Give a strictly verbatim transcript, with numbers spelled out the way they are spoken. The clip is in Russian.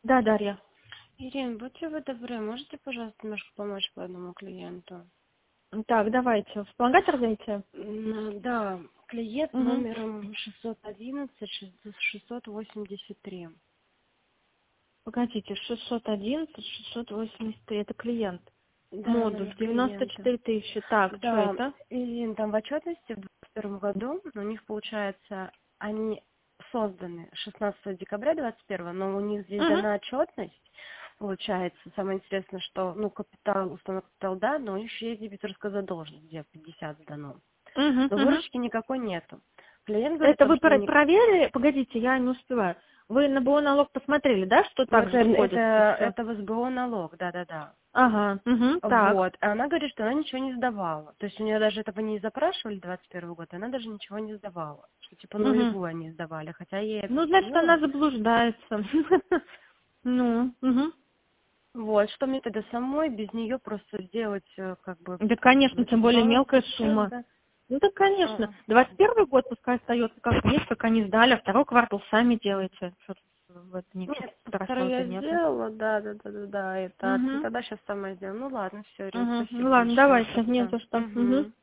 Да, Дарья. Ирина, будьте вы добры, можете, пожалуйста, немножко помочь по одному клиенту? Так, давайте. Вспомогатель зайти? М, Да, клиент с Угу. номером шестьсот одиннадцать шестьсот восемьдесят три. Погодите, шестьсот одиннадцать шестьсот восемьдесят три, это клиент. Да, Модуль номер девяносто клиента. четыре тысячи. Так, что Да, это? Ирина, там в отчетности в двадцать первом году у них, получается, они созданы шестнадцатого декабря двадцать первого, но у них здесь Угу. дана отчетность. Получается, самое интересное, что, ну, капитал, установка капитал, да, но еще есть дебиторская задолженность, где пятьдесят сдано. Угу, Но угу. выручки никакой нету. Клиент говорит о Это том, вы что про- не... проверили? Погодите, я не успеваю. Вы на БО налог посмотрели, да, что Ну, так это, же это, выходит все? это в СБО налог, да-да-да. Ага, угу, так. Вот. А она говорит, что она ничего не сдавала. То есть у нее даже этого не запрашивали двадцать первый год, она даже ничего не сдавала. Что типа Угу. нулевую они сдавали, хотя я ей Ну, значит, она объяснила. заблуждается. Ну, угу. Вот, что мне тогда самой без нее просто сделать, э, как бы, Да, конечно, значит, тем более мелкая балансный счет, сумма. да? Ну да, конечно. А. Двадцать первый год пускай остается как есть, как они сдали, а второй квартал сами делайте. Что в этом ничего Нет, второй страшного-то я нету. сделала, да, да, да, да, да, это, а Угу. тогда сейчас сама сделаю. Ну ладно, все, Ирина, Угу. Ну спасибо ладно, большое давайте, не тогда. за что. Угу. Угу.